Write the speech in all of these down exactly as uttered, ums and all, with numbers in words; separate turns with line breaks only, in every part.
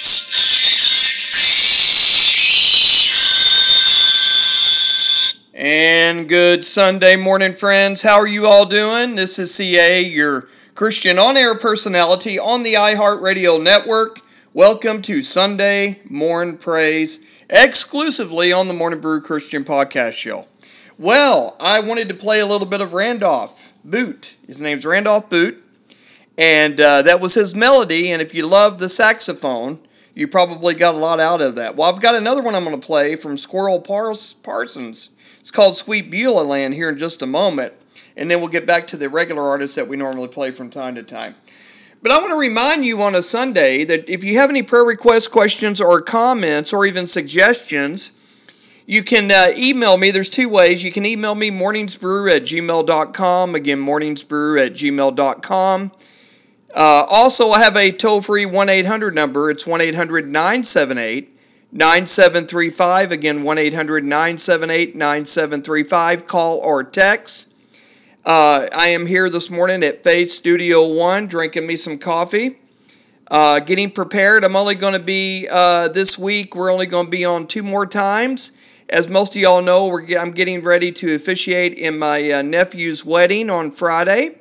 And good Sunday morning, friends. How are you all doing? This is C A, your Christian on-air personality on the iHeartRadio network. Welcome to Sunday Morning Praise, exclusively on the Morning Brew Christian Podcast Show. Well, I wanted to play a little bit of Randolph Boot. His name's Randolph Boot, and uh, that was his melody, and if you love the saxophone, you probably got a lot out of that. Well, I've got another one I'm going to play from Squirrel Pars- Parsons. It's called Sweet Beulah Land here in just a moment, and then we'll get back to the regular artists that we normally play from time to time. But I want to remind you on a Sunday that if you have any prayer requests, questions, or comments, or even suggestions, you can uh, email me. There's two ways. You can email me, morningsbrew at gmail dot com. Again, morningsbrew at gmail dot com. Uh, also, I have a toll-free one eight hundred number. It's one eight hundred nine seven eight nine seven three five. Again, one eight hundred nine seven eight nine seven three five. Call or text. Uh, I am here this morning at Faith Studio One, drinking me some coffee, uh, getting prepared. I'm only going to be, uh, this week, we're only going to be on two more times. As most of y'all know, we're, I'm getting ready to officiate in my uh, nephew's wedding on Friday.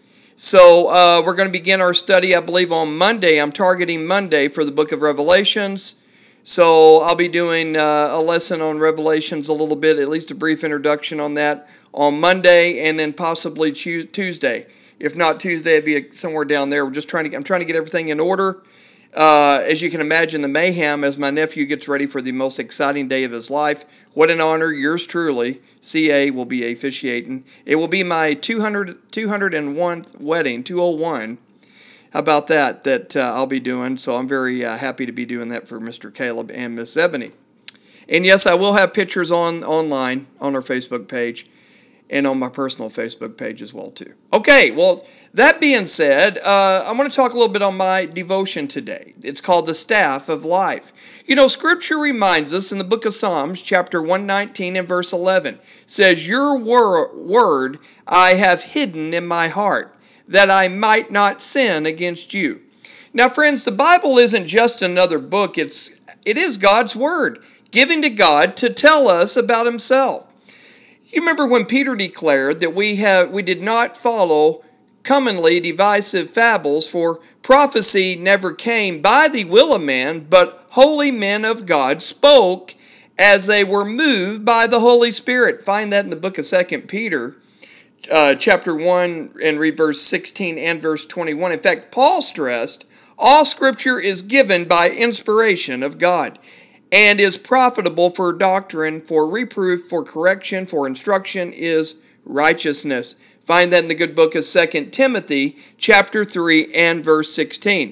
So uh, we're going to begin our study, I believe, on Monday. I'm targeting Monday for the book of Revelations. So I'll be doing uh, a lesson on Revelations a little bit, at least a brief introduction on that on Monday, and then possibly Tuesday. If not Tuesday, it'd be somewhere down there. We're just trying to. I'm trying to get everything in order. Uh, as you can imagine, the mayhem as my nephew gets ready for the most exciting day of his life. What an honor! Yours truly, C A, will be officiating. It will be my two hundred, two hundred one wedding, two oh one. How about that? That uh, I'll be doing. So I'm very uh, happy to be doing that for Mister Caleb and Miss Ebony. And yes, I will have pictures on online on our Facebook page and on my personal Facebook page as well too. Okay, well, that being said, uh, I want to talk a little bit on my devotion today. It's called the Staff of Life. You know, Scripture reminds us in the book of Psalms, chapter one nineteen and verse eleven, says, "Your wor- word I have hidden in my heart, that I might not sin against you." Now, friends, the Bible isn't just another book. It's it is God's word, given to God to tell us about himself. You remember when Peter declared that we have we did not follow commonly divisive fables, for prophecy never came by the will of man, but holy men of God spoke as they were moved by the Holy Spirit. Find that in the book of Second Peter, uh, chapter one, and read verse sixteen and verse twenty-one. In fact, Paul stressed, all Scripture is given by inspiration of God, and is profitable for doctrine, for reproof, for correction, for instruction is righteousness. Find that in the good book of Second Timothy, chapter three and verse sixteen.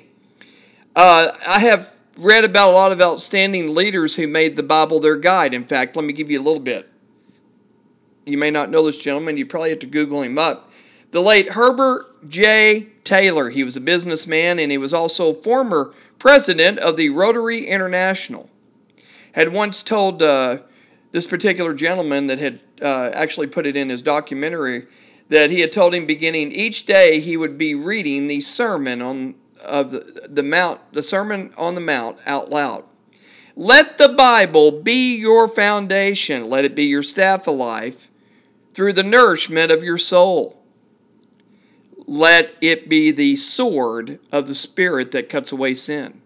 Uh, I have read about a lot of outstanding leaders who made the Bible their guide. In fact, let me give you a little bit. You may not know this gentleman. You probably have to Google him up. The late Herbert J. Taylor. He was a businessman, and he was also former president of the Rotary International. Had once told uh, this particular gentleman that had uh, actually put it in his documentary that he had told him beginning each day he would be reading the sermon on of the, the mount, the Sermon on the Mount out loud. Let the Bible be your foundation. Let it be your staff of life through the nourishment of your soul. Let it be the sword of the Spirit that cuts away sin.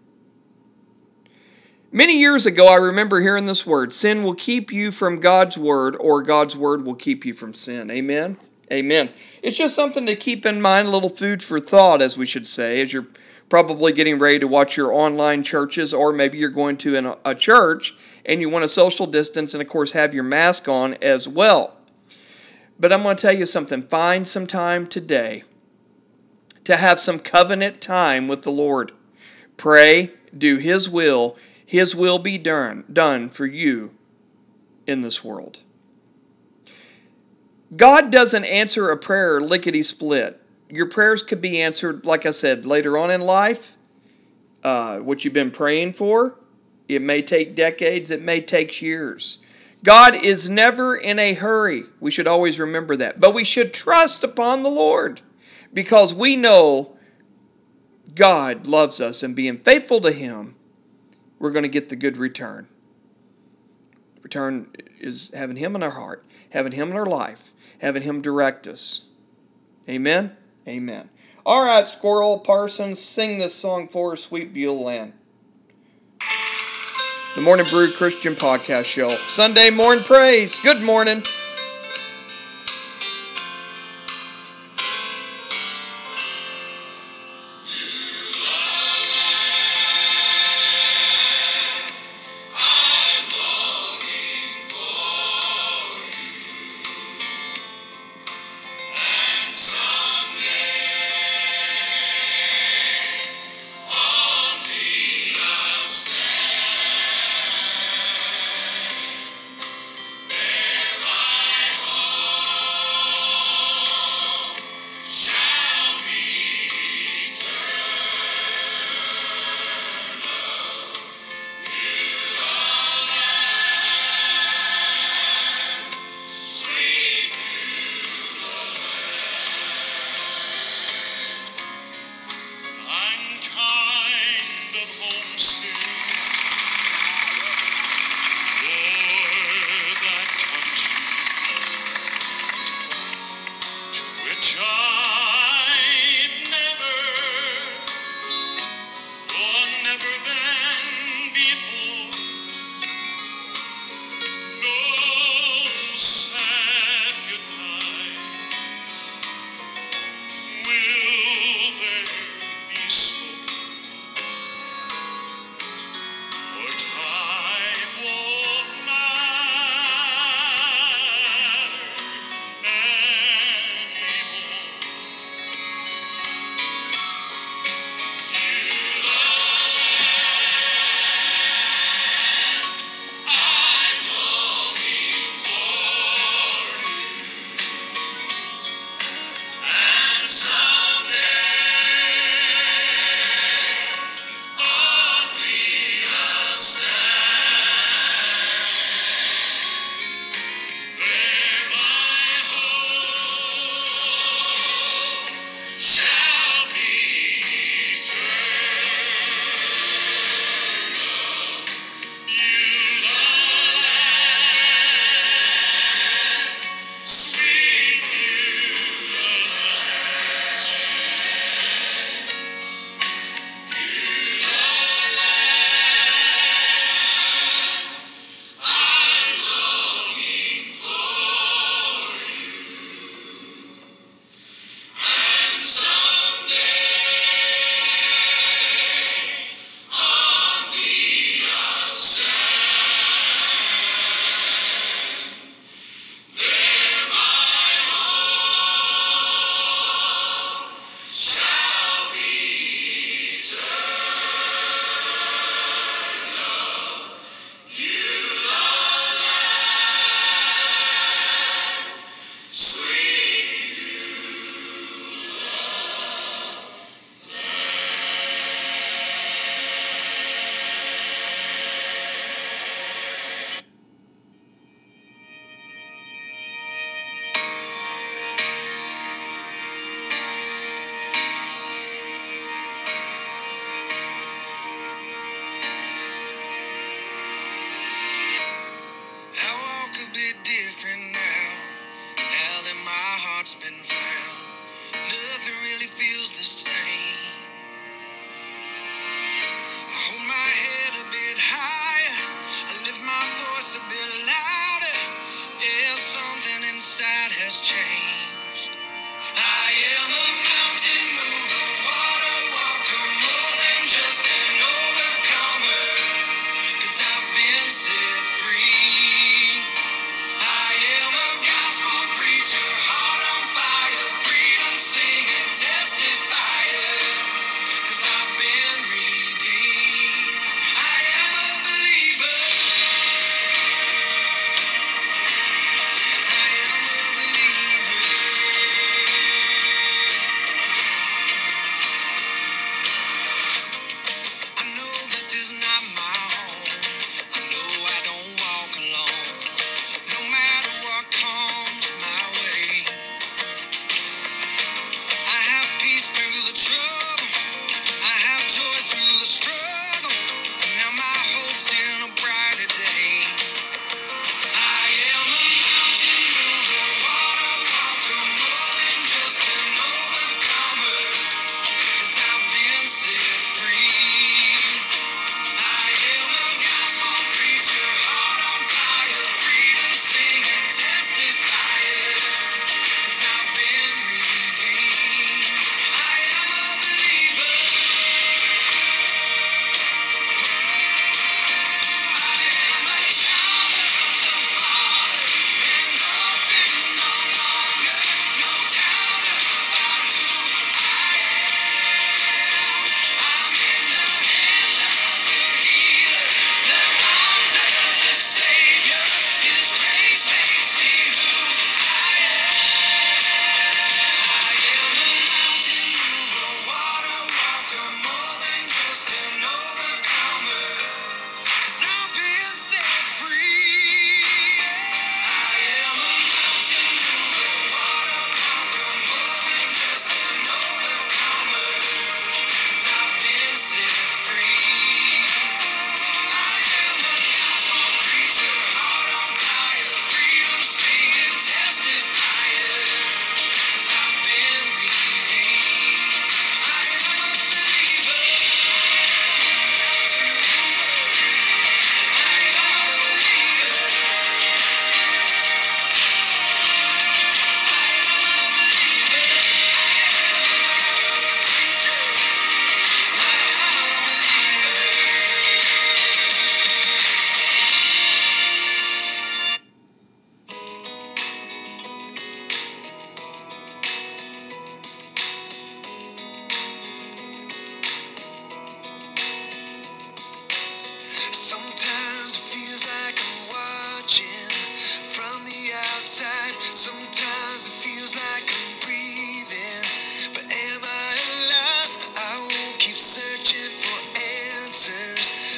Many years ago, I remember hearing this word, sin will keep you from God's word, or God's word will keep you from sin. Amen? Amen. It's just something to keep in mind, a little food for thought, as we should say, as you're probably getting ready to watch your online churches, or maybe you're going to an, a church and you want to social distance and, of course, have your mask on as well. But I'm going to tell you something. Find some time today to have some covenant time with the Lord. Pray, do His will. His will be done, done for you in this world. God doesn't answer a prayer lickety-split. Your prayers could be answered, like I said, later on in life. Uh, what you've been praying for. It may take decades. It may take years. God is never in a hurry. We should always remember that. But we should trust upon the Lord, because we know God loves us, and being faithful to Him we're going to get the good return. Return is having Him in our heart, having Him in our life, having Him direct us. Amen? Amen. All right, Squirrel Parsons, sing this song for us, Sweet Beulah Land. The Morning Brew Christian Podcast Show. Sunday morning praise. Good morning.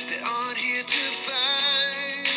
that aren't here to find.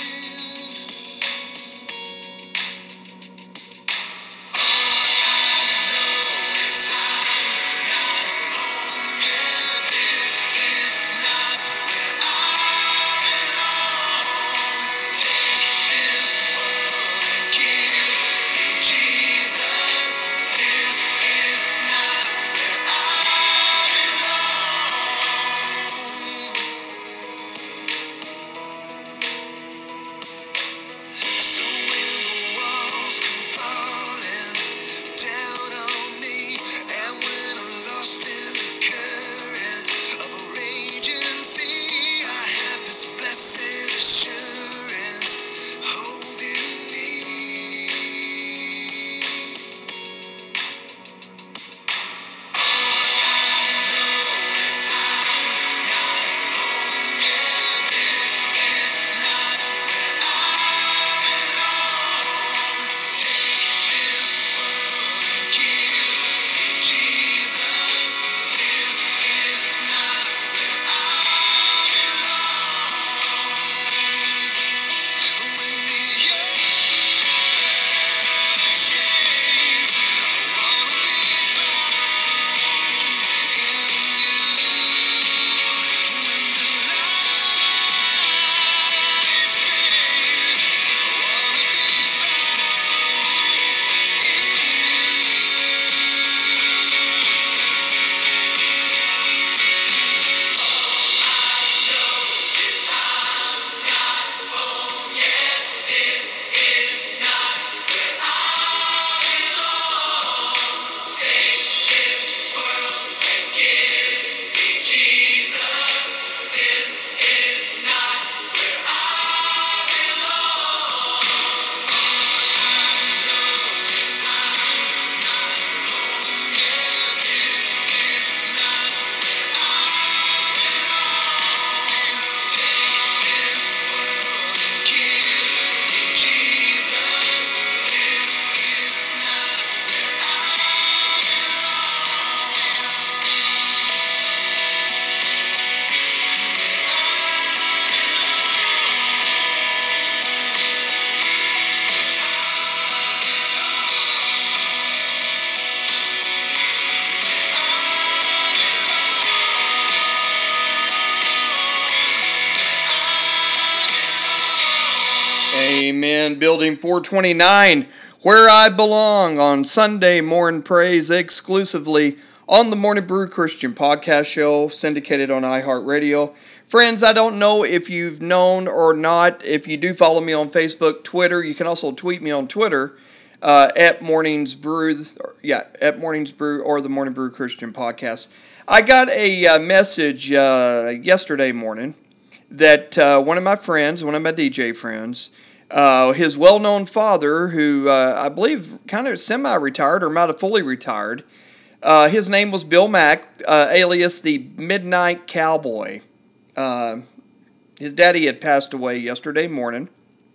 Amen. Building four twenty-nine, Where I Belong, on Sunday Morning Praise, exclusively on the Morning Brew Christian podcast show, syndicated on iHeartRadio. Friends, I don't know if you've known or not. If you do follow me on Facebook, Twitter, you can also tweet me on Twitter uh, at Mornings Brew, yeah, at Mornings Brew or the Morning Brew Christian podcast. I got a uh, message uh, yesterday morning that uh, one of my friends, one of my D J friends, uh, his well-known father, who uh, I believe kind of semi-retired or might have fully retired, uh, his name was Bill Mack, uh, alias the Midnight Cowboy. Uh, his daddy had passed away yesterday morning,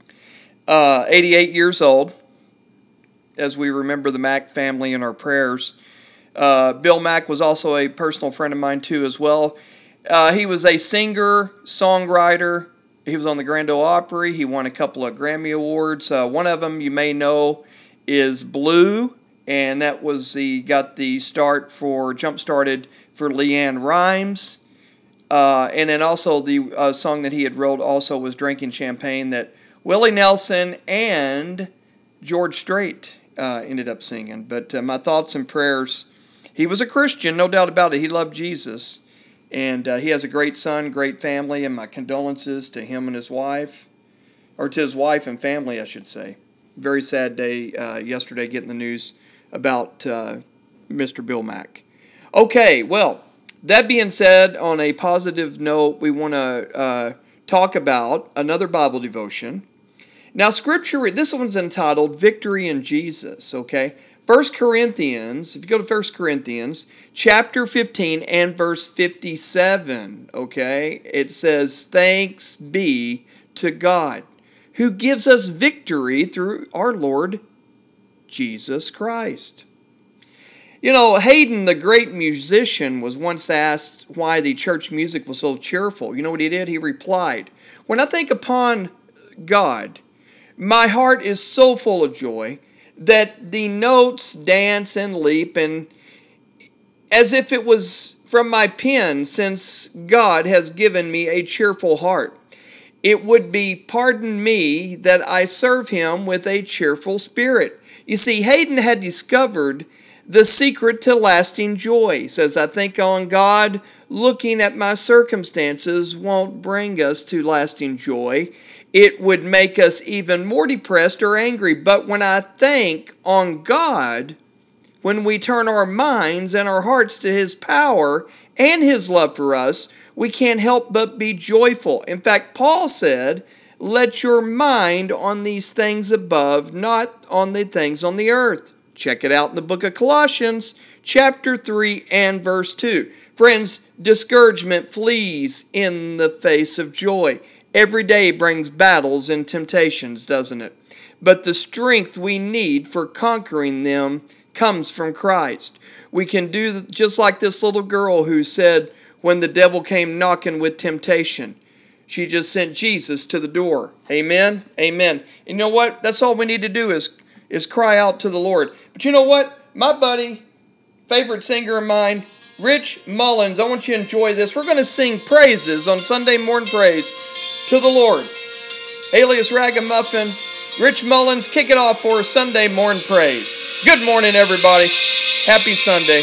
uh, eighty-eight years old, as we remember the Mack family in our prayers. Uh, Bill Mack was also a personal friend of mine too as well. Uh, he was a singer, songwriter. He was on the Grand Ole Opry. He won a couple of Grammy Awards. Uh, one of them you may know is Blue, and that was the got the start for jump-started for LeAnn Rimes. Uh, and then also the uh, song that he had wrote also was Drinking Champagne, that Willie Nelson and George Strait uh, ended up singing. But uh, my thoughts and prayers, he was a Christian, no doubt about it. He loved Jesus. And uh, he has a great son, great family, and my condolences to him and his wife, or to his wife and family, I should say. Very sad day uh, yesterday getting the news about uh, Mister Bill Mack. Okay, well, that being said, on a positive note, we want to uh, talk about another Bible devotion. Now, Scripture, this one's entitled Victory in Jesus, okay? First Corinthians, if you go to First Corinthians, chapter fifteen and verse fifty-seven, okay? It says, "Thanks be to God, who gives us victory through our Lord Jesus Christ." You know, Haydn, the great musician, was once asked why the church music was so cheerful. You know what he did? He replied, "When I think upon God, my heart is so full of joy that the notes dance and leap, and as if it was from my pen, since God has given me a cheerful heart. It would be pardon me that I serve him with a cheerful spirit." You see, Haydn had discovered the secret to lasting joy. He says, "I think on God, looking at my circumstances won't bring us to lasting joy. It would make us even more depressed or angry. But when I think on God, when we turn our minds and our hearts to His power and His love for us, we can't help but be joyful." In fact, Paul said, "Let your mind on these things above, not on the things on the earth." Check it out in the book of Colossians, chapter three and verse two. Friends, discouragement flees in the face of joy. Every day brings battles and temptations, doesn't it? But the strength we need for conquering them comes from Christ. We can do just like this little girl who said when the devil came knocking with temptation, she just sent Jesus to the door. Amen? Amen. You know what? That's all we need to do is, is cry out to the Lord. But you know what? My buddy, favorite singer of mine, Rich Mullins, I want you to enjoy this. We're going to sing praises on Sunday morning praise to the Lord. Alias Ragamuffin, Rich Mullins, kick it off for Sunday morning praise. Good morning, everybody. Happy Sunday.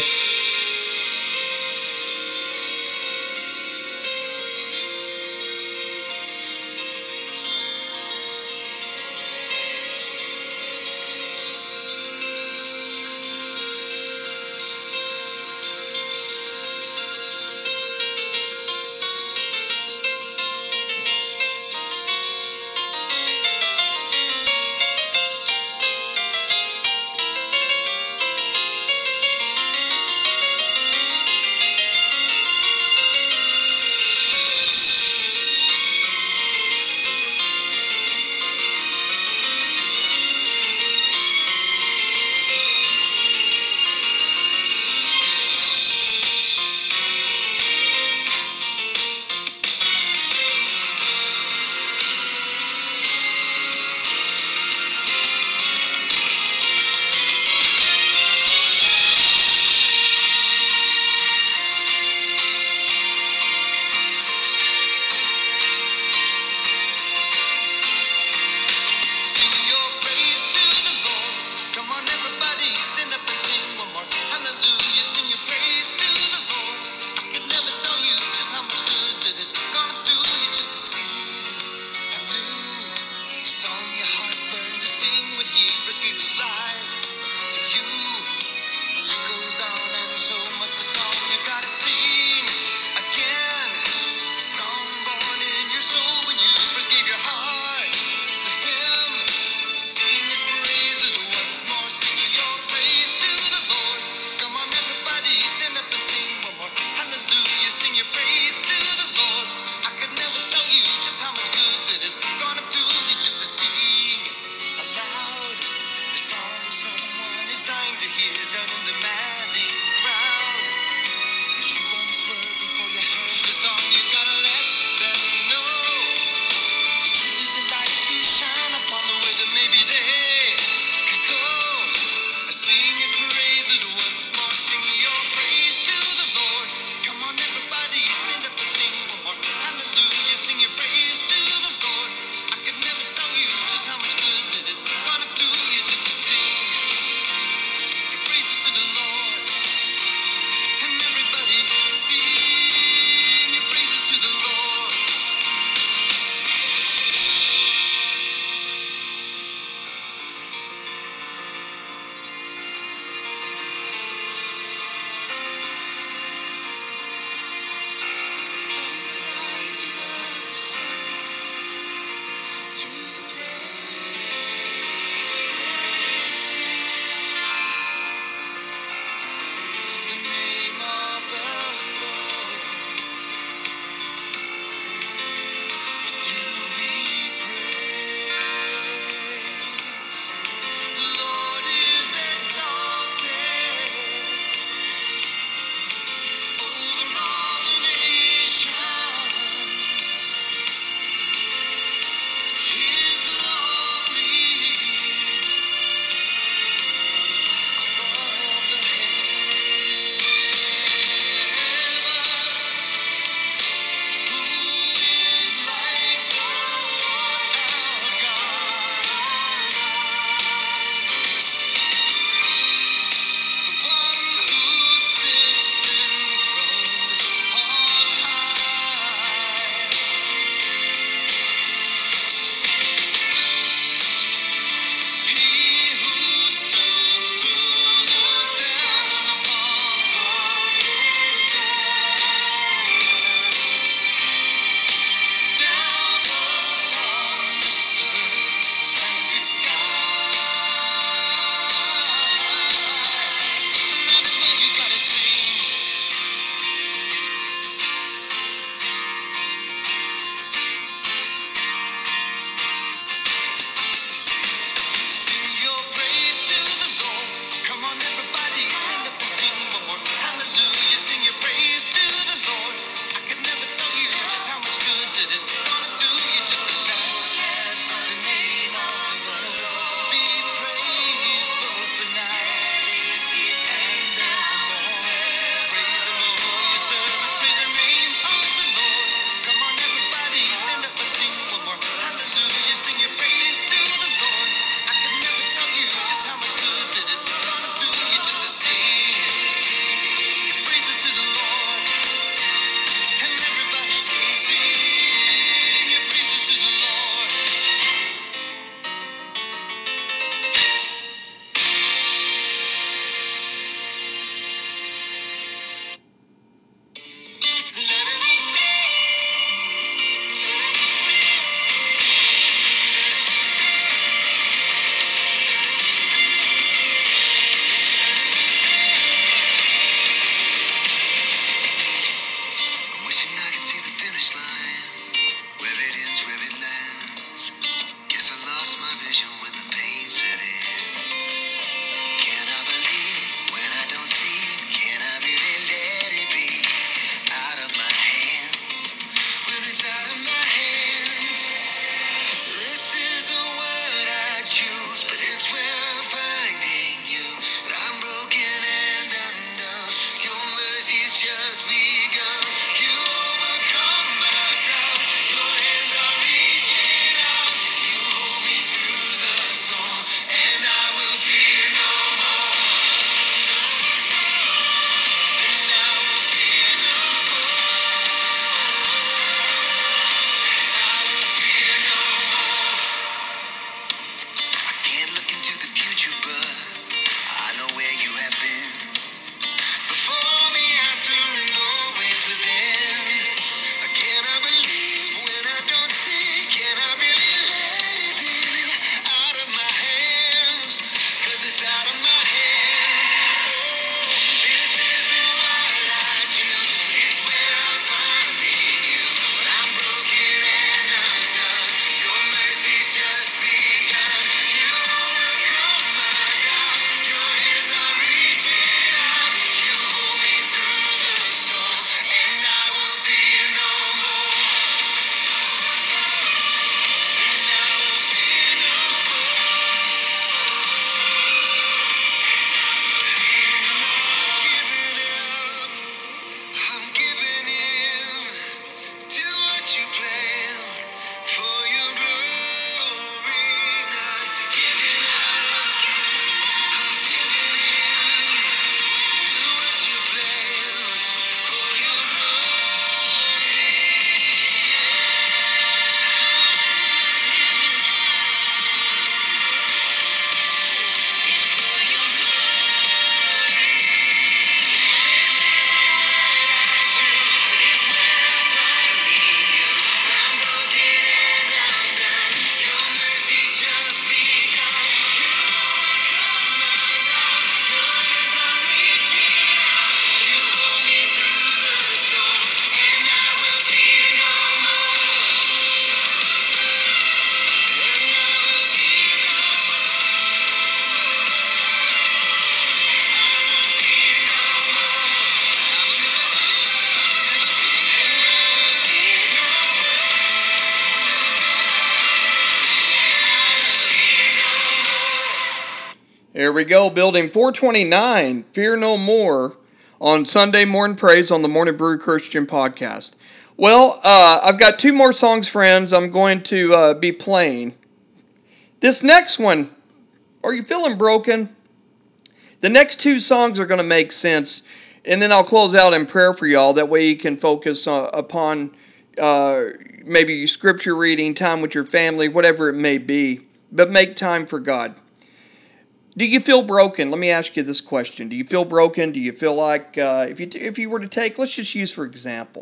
There we go, building four twenty-nine, Fear No More, on Sunday Morning Praise on the Morning Brew Christian Podcast. Well, uh, I've got two more songs, friends, I'm going to uh, be playing. This next one, are you feeling broken? The next two songs are going to make sense, and then I'll close out in prayer for y'all. That way you can focus uh, upon uh, maybe scripture reading, time with your family, whatever it may be. But make time for God. Do you feel broken? Let me ask you this question. Do you feel broken? Do you feel like, uh, if you if you were to take, let's just use for example,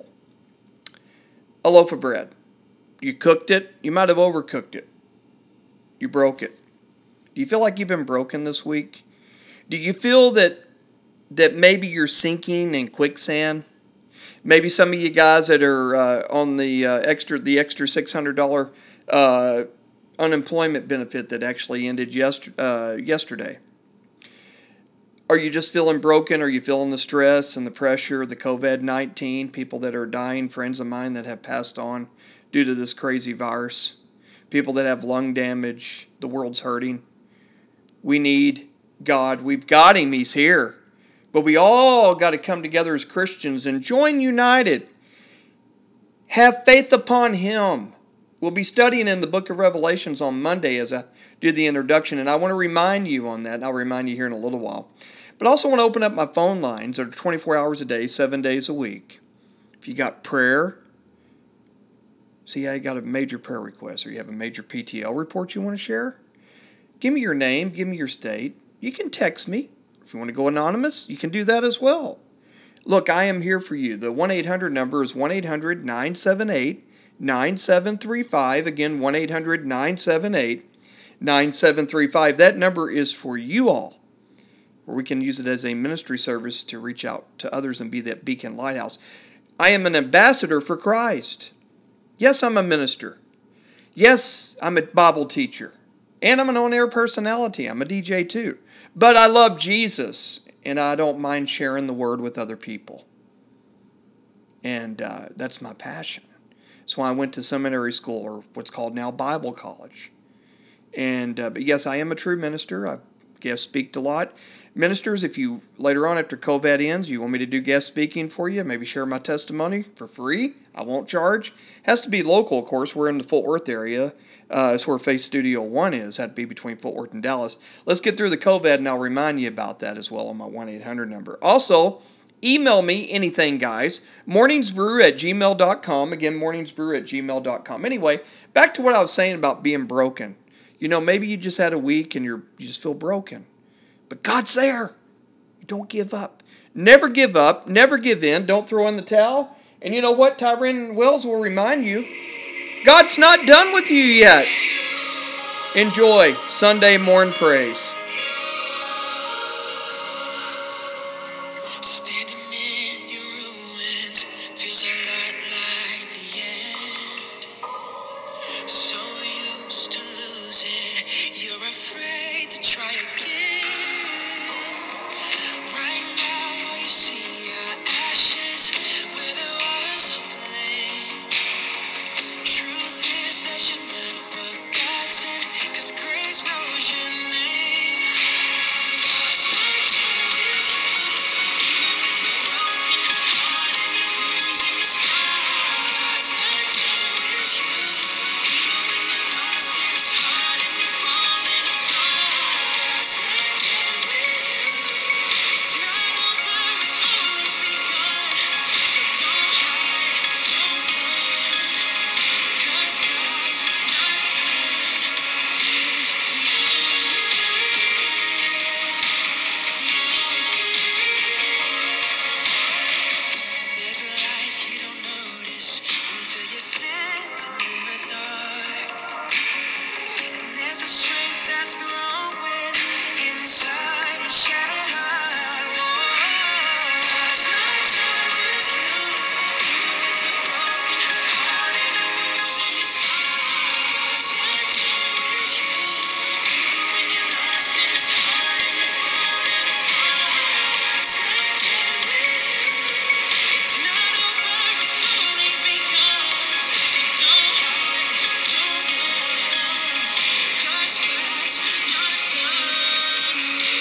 a loaf of bread. You cooked it. You might have overcooked it. You broke it. Do you feel like you've been broken this week? Do you feel that that maybe you're sinking in quicksand? Maybe some of you guys that are uh, on the uh, extra the extra six hundred dollars uh, unemployment benefit that actually ended yester- uh, yesterday. Are you just feeling broken? Are you feeling the stress and the pressure of the covid nineteen? People that are dying, friends of mine that have passed on due to this crazy virus. People that have lung damage. The world's hurting. We need God. We've got Him. He's here. But we all got to come together as Christians and join united. Have faith upon Him. We'll be studying in the book of Revelations on Monday as I do the introduction, and I want to remind you on that, and I'll remind you here in a little while. But I also want to open up my phone lines that are twenty-four hours a day, seven days a week. If you got prayer, see how you got a major prayer request, or you have a major P T L report you want to share, give me your name, give me your state. You can text me. If you want to go anonymous, you can do that as well. Look, I am here for you. The one eight hundred number is one eight hundred nine seven eight nine seven three five. Again, one eight hundred nine seven eight nine seven three five. That number is for you all, where we can use it as a ministry service to reach out to others and be that beacon lighthouse. I am an ambassador for Christ. Yes, I'm a minister. Yes, I'm a Bible teacher. And I'm an on-air personality. I'm a D J too. But I love Jesus, and I don't mind sharing the word with other people. And uh, that's my passion. That's why I went to seminary school, or what's called now Bible college. And uh, but yes, I am a true minister. I guest speaked a lot. Ministers, if you later on after COVID ends, you want me to do guest speaking for you, maybe share my testimony for free, I won't charge. Has to be local, of course. We're in the Fort Worth area. Uh, that's where Faith Studio One is. Had to be between Fort Worth and Dallas. Let's get through the COVID, and I'll remind you about that as well on my one eight hundred number. Also, email me anything, guys. morningsbrew at gmail dot com. Again, morningsbrew at gmail dot com. Anyway, back to what I was saying about being broken. You know, maybe you just had a week and you're you just feel broken. But God's there. Don't give up. Never give up. Never give in. Don't throw in the towel. And you know what? Tyrone Wells will remind you, God's not done with you yet. Enjoy Sunday Morning Praise.
Standing in your ruins feels a lot like the end. So used to losing, you're afraid to try again. Right now, all you see are ashes where there was a flame. Truth is that you're not forgotten, 'cause grace knows your name. God's not done with you, even with your broken heart and your wounds in your scar. God's not done with you, even when you're lost and it's hard and you're falling apart. God's not done with you. It's not over, it's only begun. So don't hide, don't run, 'cause God's not done with There's a light you don't notice until you're standing in the dark. And there's a strength that's growing inside your shattered heart. God's not done with you, even with your broken heart and the wounds in your scar. God's not done with you, even when you're lost and it's hard and you're falling apart. God's not done with you. It's not over, it's only begun. So don't hide, don't run, 'cause God's not done with you.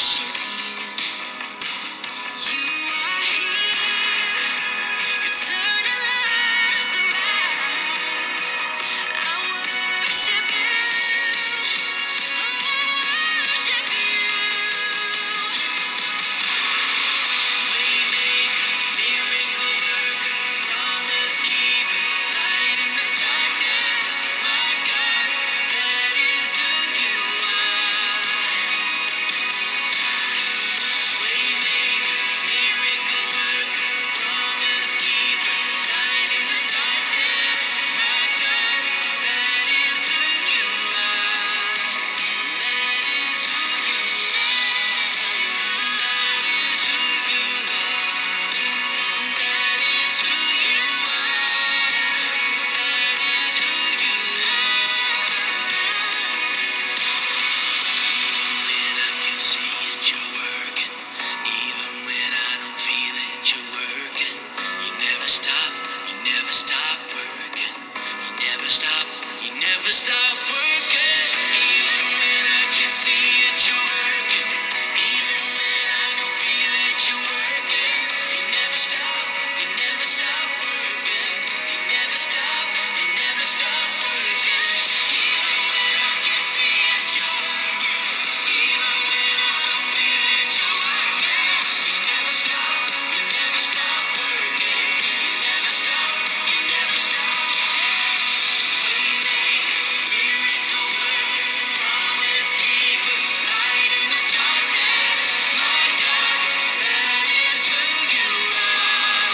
worship you. You are here. You're turning lives around. I worship you. I worship you. Waymaker, miracle worker, promise keeper, light in the darkness. My God, that is who you are. Waymaker, miracle worker, promise keeper, light in the darkness. My God, that is who you are. That is who you are. That is who you are. That is who you are. That is who you are. When I can see it, you're working. Even when I don't feel it, you're working. You never stop, you never stop working. You never stop, you never stop working. Even when I can see it, you're working. Even when I don't feel it, you're working. You never stop, you never stop working. You never stop, you never stop working. Even when I can see it, you're working. Even when I don't feel it, you're working. You never stop, you never stop working. You never stop, you never stop. Waymaker, miracle worker, promise keeper, light in the darkness. My God, that is who you are.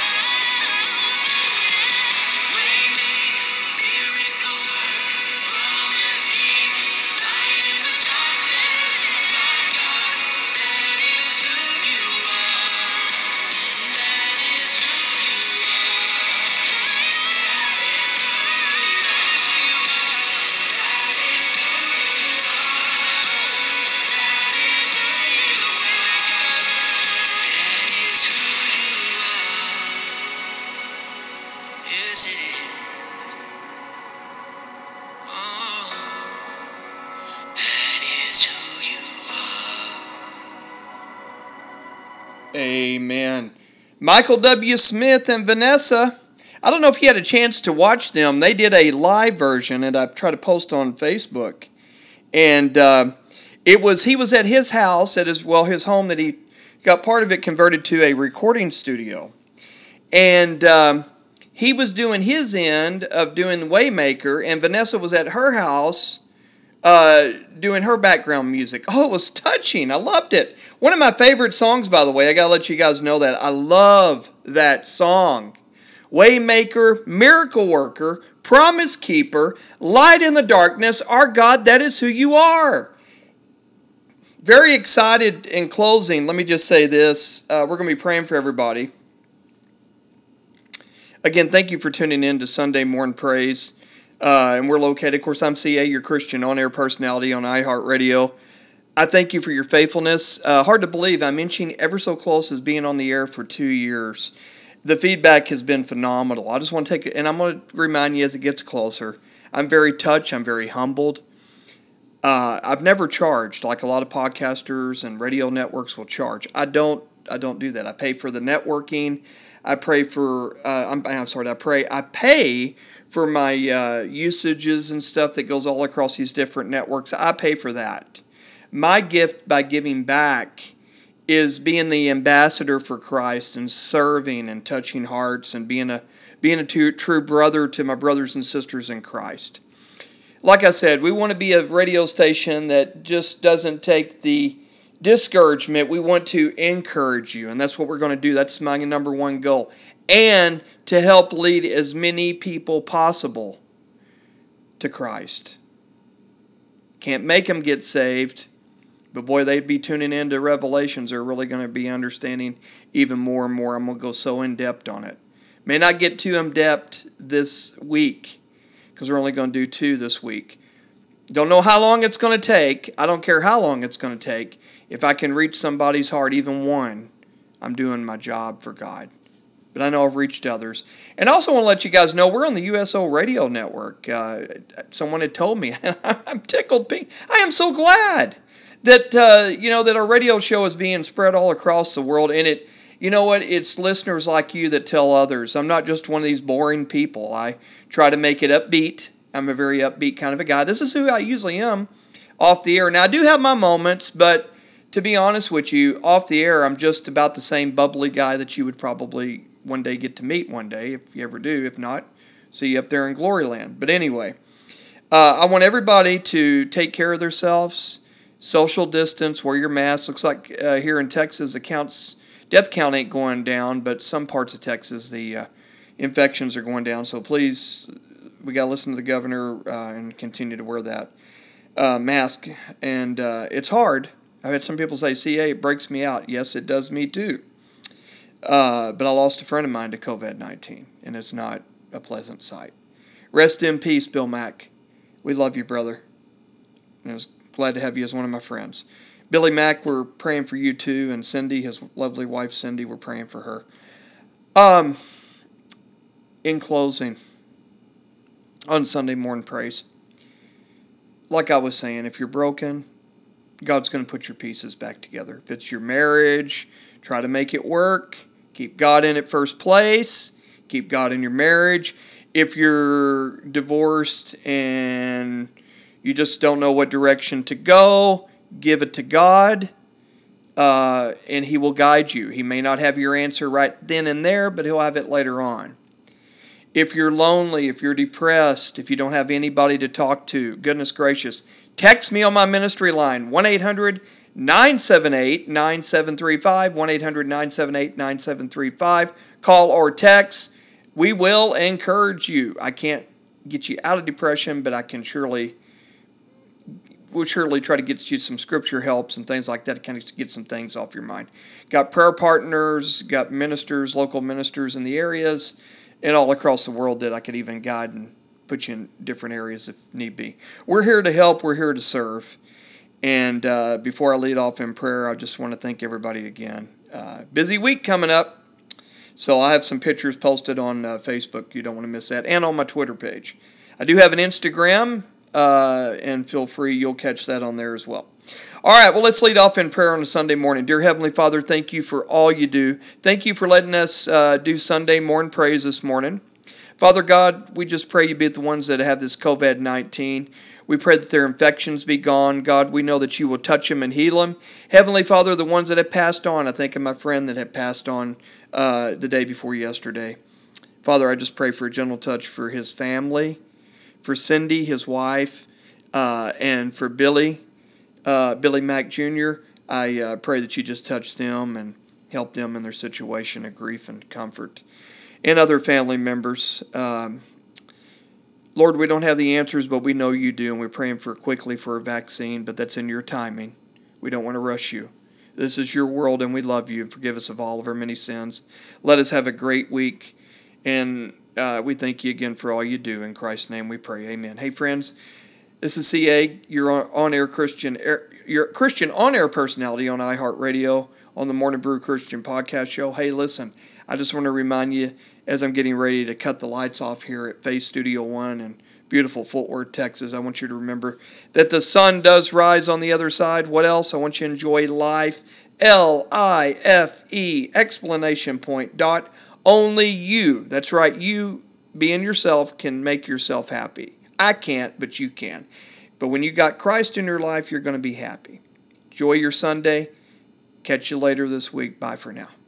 Waymaker, miracle worker, promise keeper, light in the darkness. My God, that is who you are. That is who you are. Yes, it is. Oh, that is who you are.
Amen. Michael W. Smith and Vanessa. I don't know if you had a chance to watch them. They did a live version, and I tried to post on Facebook. And uh, it was he was at his house, at his well his home that he got part of it converted to a recording studio, and um, he was doing his end of doing Waymaker, and Vanessa was at her house uh, doing her background music. Oh, it was touching. I loved it. One of my favorite songs, by the way. I got to let you guys know that. I love that song. Waymaker, miracle worker, promise keeper, light in the darkness, our God, that is who you are. Very excited in closing. Let me just say this. Uh, we're going to be praying for everybody. Again, thank you for tuning in to Sunday Morning Praise. Uh, and we're located, of course, I'm C A, your Christian on-air personality on iHeartRadio. I thank you for your faithfulness. Uh, hard to believe I'm inching ever so close as being on the air for two years. The feedback has been phenomenal. I just want to take it, and I'm going to remind you as it gets closer. I'm very touched. I'm very humbled. Uh, I've never charged like a lot of podcasters and radio networks will charge. I don't. I don't do that. I pay for the networking. I pray for. Uh, I'm, I'm sorry. I pray. I pay for my uh, usages and stuff that goes all across these different networks. I pay for that. My gift by giving back is being the ambassador for Christ and serving and touching hearts and being a being a true, true brother to my brothers and sisters in Christ. Like I said, we want to be a radio station that just doesn't take the discouragement. We want to encourage you, and that's what we're going to do. That's my number one goal. And to help lead as many people possible to Christ. Can't make them get saved. But boy, they'd be tuning into Revelations. They're really going to be understanding even more and more. I'm going to go so in-depth on it. May not get too in-depth this week because we're only going to do two this week. Don't know how long it's going to take. I don't care how long it's going to take. If I can reach somebody's heart, even one, I'm doing my job for God. But I know I've reached others. And I also want to let you guys know we're on the U S O Radio Network. Uh, someone had told me. I'm tickled pink. I am so glad that uh, you know that our radio show is being spread all across the world, and it, you know what, it's listeners like you that tell others. I'm not just one of these boring people. I try to make it upbeat. I'm a very upbeat kind of a guy. This is who I usually am off the air. Now, I do have my moments, but to be honest with you, off the air, I'm just about the same bubbly guy that you would probably one day get to meet one day, if you ever do. If not, see you up there in Glory Land. But anyway, uh, I want everybody to take care of themselves, social distance, wear your mask. Looks like uh, here in Texas, the counts, death count ain't going down, but some parts of Texas, the uh, infections are going down. So please, we got to listen to the governor uh, and continue to wear that uh, mask. And uh, it's hard. I've had some people say, C A, it breaks me out. Yes, it does me too. Uh, but I lost a friend of mine to covid nineteen, and it's not a pleasant sight. Rest in peace, Bill Mack. We love you, brother. And I was glad to have you as one of my friends. Billy Mack, we're praying for you too, and Cindy, his lovely wife Cindy, we're praying for her. Um, in closing, on Sunday morning praise, like I was saying, if you're broken, God's going to put your pieces back together. If it's your marriage, try to make it work. Keep God in it first place. Keep God in your marriage. If you're divorced and you just don't know what direction to go, give it to God, uh, and He will guide you. He may not have your answer right then and there, but He'll have it later on. If you're lonely, if you're depressed, if you don't have anybody to talk to, goodness gracious, text me on my ministry line, one eight hundred nine seven eight nine seven three five, one eight hundred nine seven eight nine seven three five. Call or text. We will encourage you. I can't get you out of depression, but I can surely, we'll surely try to get you some scripture helps and things like that to kind of get some things off your mind. Got prayer partners, got ministers, local ministers in the areas, and all across the world that I could even guide and put you in different areas if need be. We're here to help. We're here to serve. And uh, before I lead off in prayer, I just want to thank everybody again. Uh, busy week coming up. So I have some pictures posted on uh, Facebook. You don't want to miss that. And on my Twitter page. I do have an Instagram. Uh, and feel free, you'll catch that on there as well. All right, well, let's lead off in prayer on a Sunday morning. Dear Heavenly Father, thank you for all you do. Thank you for letting us uh, do Sunday morning praise this morning. Father God, we just pray you be with the ones that have this covid nineteen. We pray that their infections be gone. God, we know that you will touch them and heal them. Heavenly Father, the ones that have passed on, I think of my friend that had passed on uh, the day before yesterday. Father, I just pray for a gentle touch for his family, for Cindy, his wife, uh, and for Billy, uh, Billy Mack Junior I uh, pray that you just touch them and help them in their situation of grief and comfort. And other family members. Um, Lord, we don't have the answers, but we know you do, and we're praying for quickly for a vaccine, but that's in your timing. We don't want to rush you. This is your world, and we love you, and forgive us of all of our many sins. Let us have a great week, and uh, we thank you again for all you do. In Christ's name we pray. Amen. Hey, friends, this is C A, your on-air Christian, your Christian on-air personality on iHeartRadio, on the Morning Brew Christian podcast show. Hey, listen, I just want to remind you, as I'm getting ready to cut the lights off here at Faith Studio One in beautiful Fort Worth, Texas, I want you to remember that the sun does rise on the other side. What else? I want you to enjoy life. L I F E, explanation point, dot. Only you, that's right, you being yourself can make yourself happy. I can't, but you can. But when you got Christ in your life, you're going to be happy. Enjoy your Sunday. Catch you later this week. Bye for now.